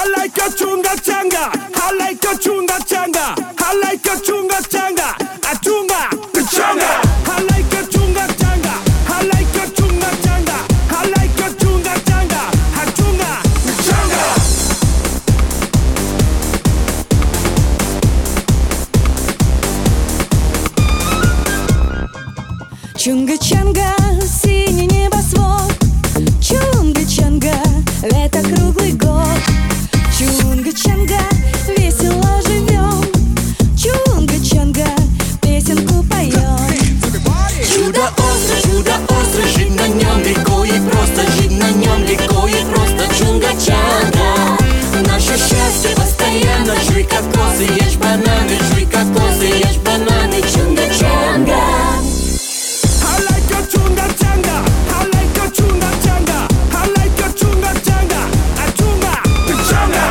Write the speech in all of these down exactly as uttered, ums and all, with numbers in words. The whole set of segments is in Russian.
I like a chunga changa. I like a chunga changa. I like a chunga changa. A chunga changa. I like a chunga changa. I like a chunga changa. I like a chunga changa. A chunga changa. Чунга-чанга, синий небосвод. Чунга-чанга, лето круглый год. Чунга-чанга, весело живем. Чунга-чанга, песенку поем. Чудо-остров, чудо-остров, жить на нем легко и просто. Жить на нем легко и просто. Чунга-чанга, наше счастье постоянно. Жуй кокосы, ешь бананы. Жуй кокосы, ешь бананы. Чунга-чанга. I like a chunga changa. I like a chunga changa. I like a chunga changa. A chunga changa.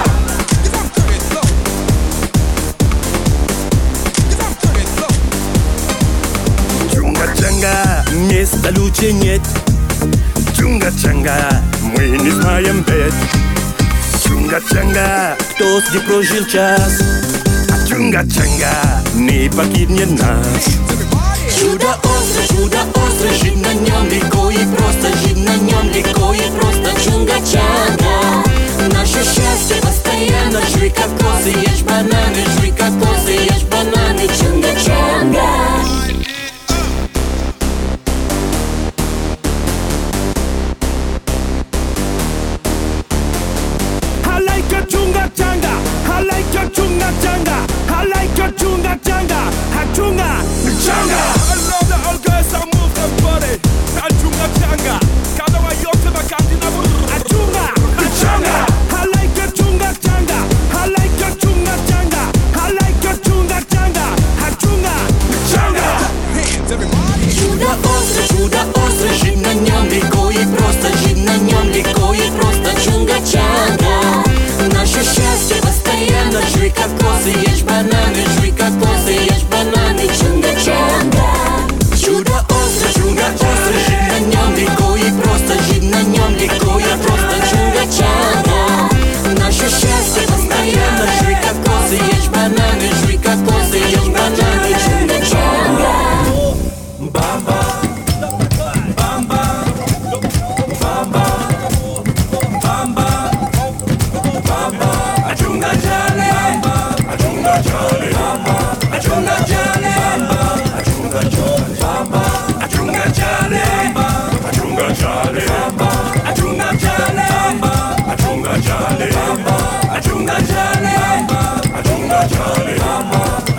Чунга-чанга, места лучше нет. Чунга-чанга, мы не знаем бед. Чунга-чанга, кто с ней прожил час, а чунга-чанга не покинет нас. Чудо-остров, чудо-остров, жить на нем легко и просто. Жить на нем легко и просто. Чунга-чанга, наше счастье постоянно. Жуй кокосы, ешь бананы. Жуй кокосы, ешь бананы. Чунга-чанга. I like a chunga changa. I like a chunga changa. I like a chunga changa. A chunga changa. I love the old girls that move their body. A chunga changa. Cada wa yote bakandi na buru. A chunga changa. I like a chunga changa. I like a chunga changa. I like a chunga changa. A chunga changa. Hands everybody. Чудо-остров, чудо-остров, жить на нем легко и просто. Жить на нем легко и просто. Чунга-чанга, наше счастье постоянно. Жуй кокосы, ешь бананы. Жуй кокосы, ешь бананы. Чунга-чанга. Чудо-остров, чудо-остров, жить на нем легко и просто. Жить на нем легко и просто. Чунга-чанга, наше счастье постоянно. Жуй кокосы, ешь бананы. Жуй кокосы, ешь бананы. Чунга-чанга. Achunga Charlie, Achunga Charlie, Achunga Charlie,